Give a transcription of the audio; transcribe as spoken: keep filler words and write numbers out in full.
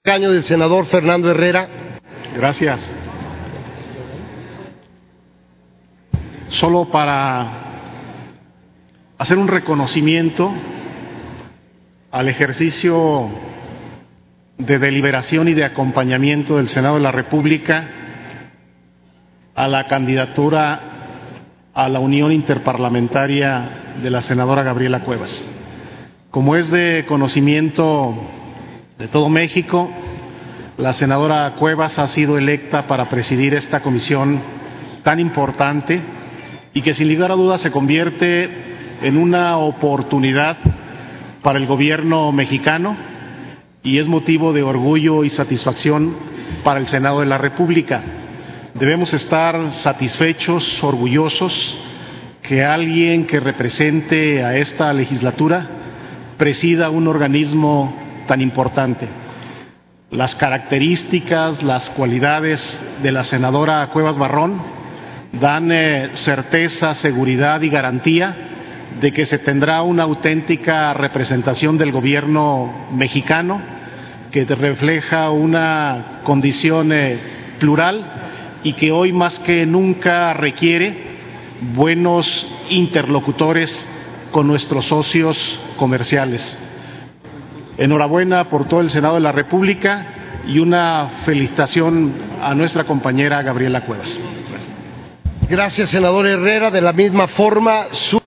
Año del senador Fernando Herrera. Gracias. Solo para hacer un reconocimiento al ejercicio de deliberación y de acompañamiento del Senado de la República a la candidatura a la Unión Interparlamentaria de la senadora Gabriela Cuevas. Como es de conocimiento de todo México, la senadora Cuevas ha sido electa para presidir esta comisión tan importante y que sin lugar a dudas se convierte en una oportunidad para el gobierno mexicano y es motivo de orgullo y satisfacción para el Senado de la República. Debemos estar satisfechos, orgullosos que alguien que represente a esta legislatura presida un organismo tan importante. Las características, las cualidades de la senadora Cuevas Barrón dan eh, certeza, seguridad y garantía de que se tendrá una auténtica representación del gobierno mexicano que refleja una condición eh, plural y que hoy más que nunca requiere buenos interlocutores con nuestros socios comerciales. Enhorabuena por todo el Senado de la República y una felicitación a nuestra compañera Gabriela Cuevas. Gracias, senador Herrera. De la misma forma, su